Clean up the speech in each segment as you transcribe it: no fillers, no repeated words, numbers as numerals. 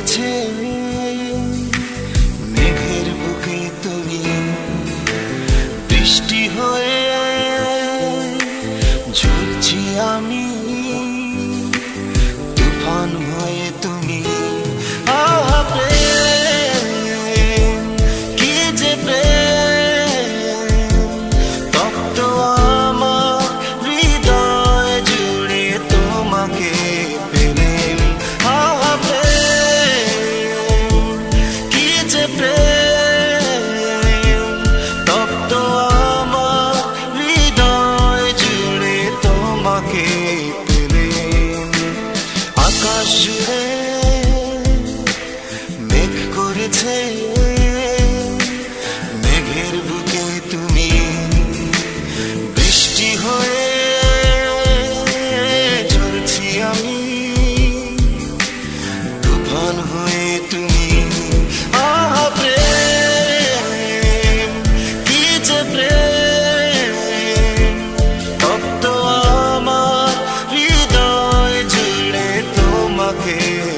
করেছে মেঘের বুকে তুমি বৃষ্টি হয়ে ঝরছি আমি তুফান হয়ে তুমি প্রেম কি যে প্রেম তপ্ত আমার হৃদয় জুড়ে তোমাকে পেলেন প্রেম কি যে প্রেম তপ্ত আমার হৃদয় জুড়ে তোমাকে পেলেন আকাশ জুড়ে মেঘ করেছে মেঘের বুকে তুমি বৃষ্টি হয়ে ঝরছি আমি তুফান হয়ে তুমি প্রেম কি যে প্রেম তপ্ত আমার হৃদয় জুড়ে তোমাকে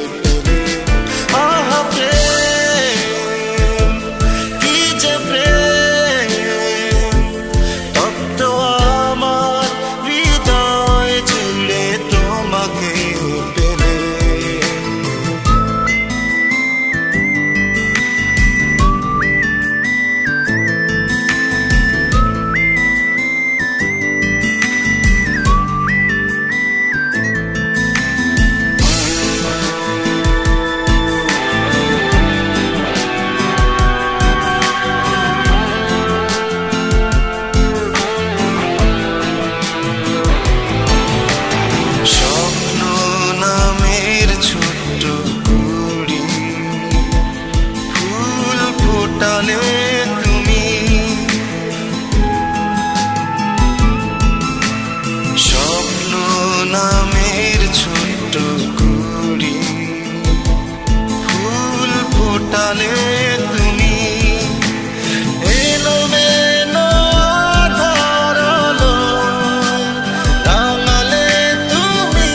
তুমি স্বপ্ন নামের ছোট্ট কুড়ি ফুল ফোটালে তুমি এলোমেলো আধার আলোয় রাঙালে তুমি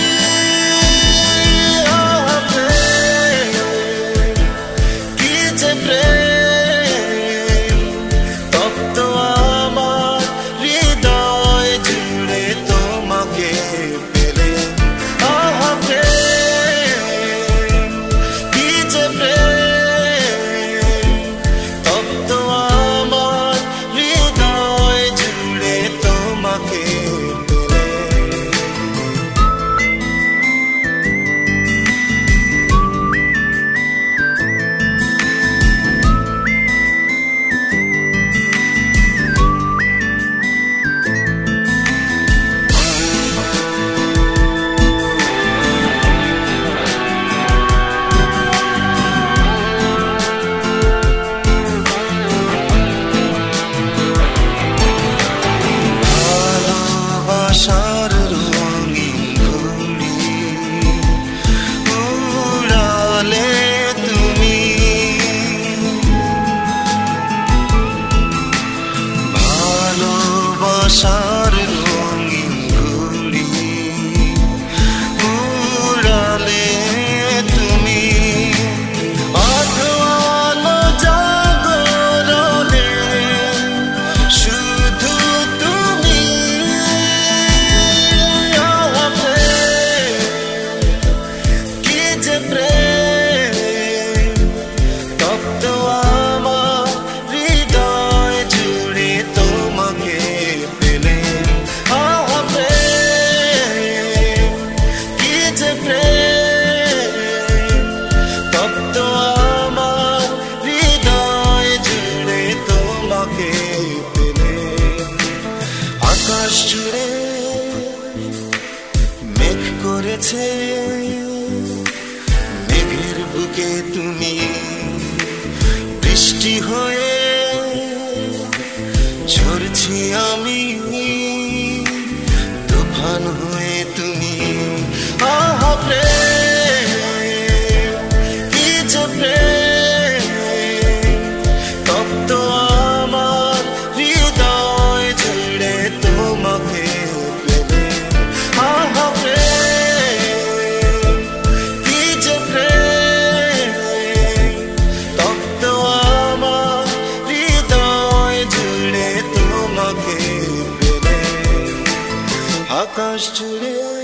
কি যে প্রেম ভালোবাসার রঙিন ঘুড়ি উড়ালে তুমি আধোয়ালো জাগরণে শুধু তুমি কি যে প্রেম তপ্ত আমার হৃদয় জুড়ে তোমাকে আকাশ জুড়ে মেঘ করেছে মেঘের বুকে তুমি বৃষ্টি হয়ে ঝরছি আমি তুফান হয়ে তুমি প্রেম কি যে প্রেম তপ্ত আমার হৃদয় জুড়ে তোমাকে প্রেম কি যে প্রেম আকাশ জুড়ে